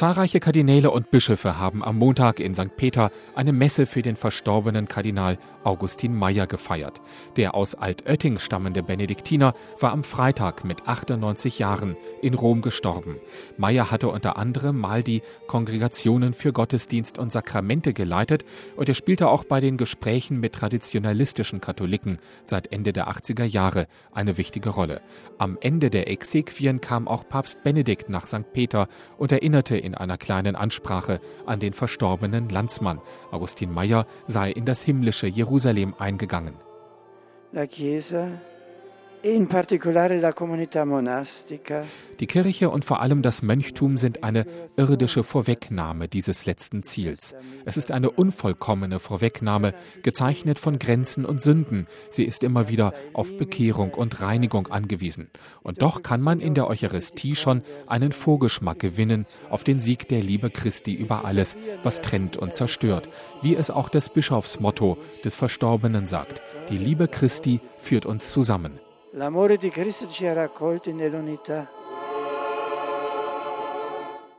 Zahlreiche Kardinäle und Bischöfe haben am Montag in St. Peter eine Messe für den verstorbenen Kardinal Augustin Meyer gefeiert. Der aus Altötting stammende Benediktiner war am Freitag mit 98 Jahren in Rom gestorben. Meyer hatte unter anderem mal die Kongregationen für Gottesdienst und Sakramente geleitet und er spielte auch bei den Gesprächen mit traditionalistischen Katholiken seit Ende der 80er Jahre eine wichtige Rolle. Am Ende der Exequien kam auch Papst Benedikt nach St. Peter und erinnerte in einer kleinen Ansprache an den verstorbenen Landsmann. Augustin Meyer sei in das himmlische Jerusalem eingegangen. La Chiesa, in particolare la comunità monastica. Die Kirche und vor allem das Mönchtum sind eine irdische Vorwegnahme dieses letzten Ziels. Es ist eine unvollkommene Vorwegnahme, gezeichnet von Grenzen und Sünden. Sie ist immer wieder auf Bekehrung und Reinigung angewiesen. Und doch kann man in der Eucharistie schon einen Vorgeschmack gewinnen auf den Sieg der Liebe Christi über alles, was trennt und zerstört. Wie es auch das Bischofsmotto des Verstorbenen sagt: Die Liebe Christi führt uns zusammen. L'amore di Cristo ci ha raccolti nell'unità.